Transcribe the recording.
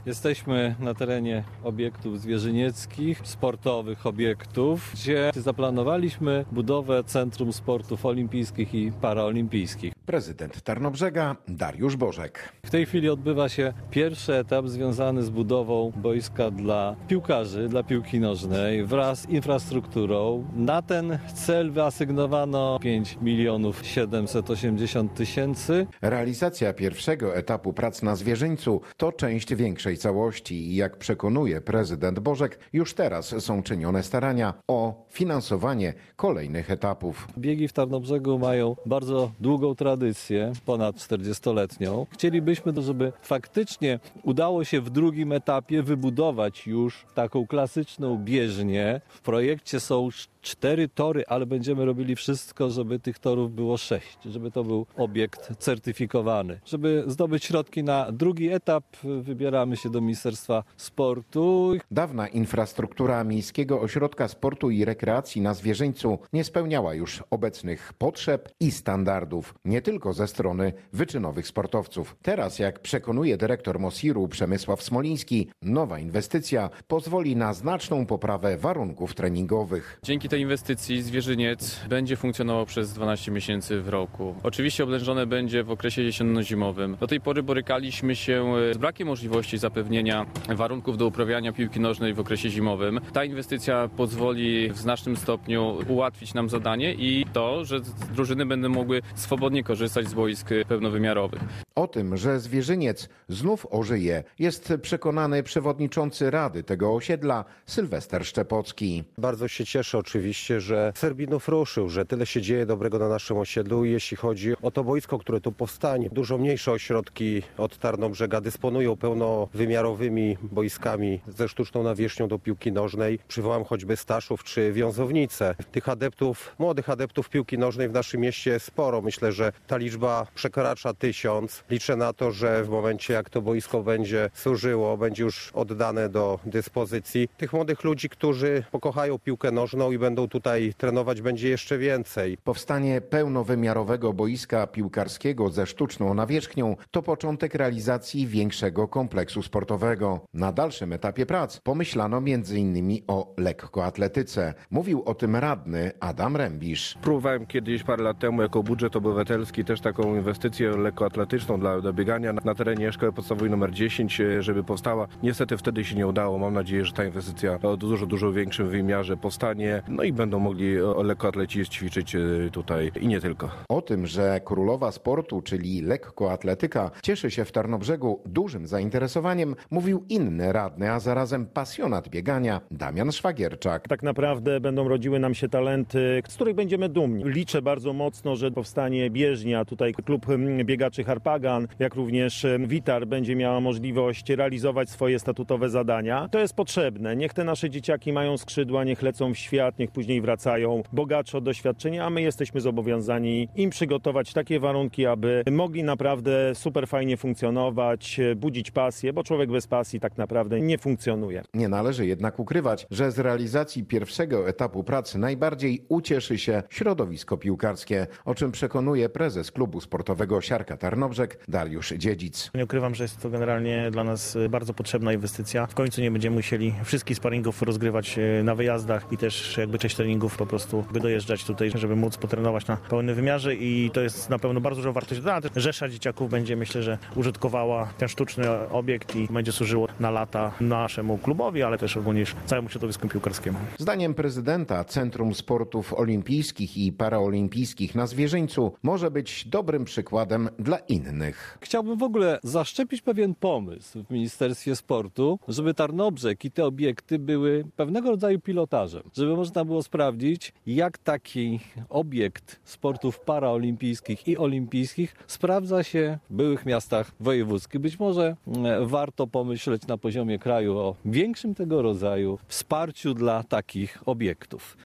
Jesteśmy na terenie obiektów zwierzynieckich, sportowych obiektów, gdzie zaplanowaliśmy budowę Centrum Sportów Olimpijskich i Paraolimpijskich. Prezydent Tarnobrzega Dariusz Bożek. W tej chwili odbywa się pierwszy etap związany z budową boiska dla piłkarzy, dla piłki nożnej wraz z infrastrukturą. Na ten cel wyasygnowano 5 780 000. Realizacja pierwszego etapu prac na Zwierzyńcu to część większej całości i jak przekonuje prezydent Bożek, już teraz są czynione starania o finansowanie kolejnych etapów. Biegi w Tarnobrzegu mają bardzo długą tradycję, ponad 40-letnią. Chcielibyśmy, żeby faktycznie udało się w drugim etapie wybudować już taką klasyczną bieżnię. W projekcie są 4 tory, ale będziemy robili wszystko, żeby tych torów było 6, żeby to był obiekt certyfikowany. Żeby zdobyć środki na drugi etap, wybieramy się do Ministerstwa Sportu. Dawna infrastruktura Miejskiego Ośrodka Sportu i Rekreacji na Zwierzyńcu nie spełniała już obecnych potrzeb i standardów, nie tylko ze strony wyczynowych sportowców. Teraz, jak przekonuje dyrektor MOSiR-u Przemysław Smoliński, nowa inwestycja pozwoli na znaczną poprawę warunków treningowych. Dzięki tej inwestycji Zwierzyniec będzie funkcjonował przez 12 miesięcy w roku. Oczywiście oblężone będzie w okresie jesienno-zimowym. Do tej pory borykaliśmy się z brakiem możliwości zapewnienia warunków do uprawiania piłki nożnej w okresie zimowym. Ta inwestycja pozwoli w znacznym stopniu ułatwić nam zadanie i to, że drużyny będą mogły swobodnie korzystać z boisk pełnowymiarowych. O tym, że Zwierzyniec znów ożyje, jest przekonany przewodniczący Rady tego osiedla Sylwester Szczepocki. Bardzo się cieszę oczywiście, że Serbinów ruszył, że tyle się dzieje dobrego na naszym osiedlu, jeśli chodzi o to boisko, które tu powstanie. Dużo mniejsze ośrodki od Tarnobrzega dysponują pełnowymiarowymi boiskami ze sztuczną nawierzchnią do piłki nożnej. Przywołam choćby Staszów czy Wiązownice. Tych adeptów, młodych adeptów piłki nożnej w naszym mieście jest sporo. Myślę, że ta liczba przekracza 1000. Liczę na to, że w momencie jak to boisko będzie służyło, będzie już oddane do dyspozycji tych młodych ludzi, którzy pokochają piłkę nożną i będą tutaj trenować, będzie jeszcze więcej. Powstanie pełnowymiarowego boiska piłkarskiego ze sztuczną nawierzchnią to początek realizacji większego kompleksu sportowego. Na dalszym etapie prac pomyślano m.in. o lekkoatletyce. Mówił o tym radny Adam Rębisz. Próbowałem kiedyś parę lat temu jako budżet obywatelski też taką inwestycję lekkoatletyczną do biegania na terenie szkoły podstawowej nr 10, żeby powstała. Niestety wtedy się nie udało. Mam nadzieję, że ta inwestycja o dużo większym wymiarze powstanie. No i będą mogli lekkoatleci ćwiczyć tutaj i nie tylko. O tym, że królowa sportu, czyli lekkoatletyka, cieszy się w Tarnobrzegu dużym zainteresowaniem, mówił inny radny, a zarazem pasjonat biegania Damian Szwagierczak. Tak naprawdę będą rodziły nam się talenty, z których będziemy dumni. Liczę bardzo mocno, że powstanie bieżnia, tutaj klub biegaczy Harpagan, jak również Witar będzie miała możliwość realizować swoje statutowe zadania. To jest potrzebne. Niech te nasze dzieciaki mają skrzydła, niech lecą w świat, niech później wracają bogatsze o doświadczenia, a my jesteśmy zobowiązani im przygotować takie warunki, aby mogli naprawdę super fajnie funkcjonować, budzić pasję, bo człowiek bez pasji tak naprawdę nie funkcjonuje. Nie należy jednak ukrywać, że z realizacji pierwszego etapu pracy najbardziej ucieszy się środowisko piłkarskie, o czym przekonuje prezes klubu sportowego Siarka Tarnobrzeg Dariusz Dziedzic. Nie ukrywam, że jest to generalnie dla nas bardzo potrzebna inwestycja. W końcu nie będziemy musieli wszystkich sparingów rozgrywać na wyjazdach i też jakby część treningów po prostu dojeżdżać tutaj, żeby móc potrenować na pełnym wymiarze i to jest na pewno bardzo duża wartość dodana. Rzesza dzieciaków będzie, myślę, że użytkowała ten sztuczny obiekt i będzie służyło na lata naszemu klubowi, ale też ogólnie całemu środowisku piłkarskiemu. Zdaniem prezydenta Centrum Sportów Olimpijskich i Paraolimpijskich na Zwierzyńcu może być dobrym przykładem dla innych. Chciałbym w ogóle zaszczepić pewien pomysł w Ministerstwie Sportu, żeby Tarnobrzeg i te obiekty były pewnego rodzaju pilotażem, żeby można było sprawdzić, jak taki obiekt sportów paraolimpijskich i olimpijskich sprawdza się w byłych miastach wojewódzkich. Być może warto pomyśleć na poziomie kraju o większym tego rodzaju wsparciu dla takich obiektów.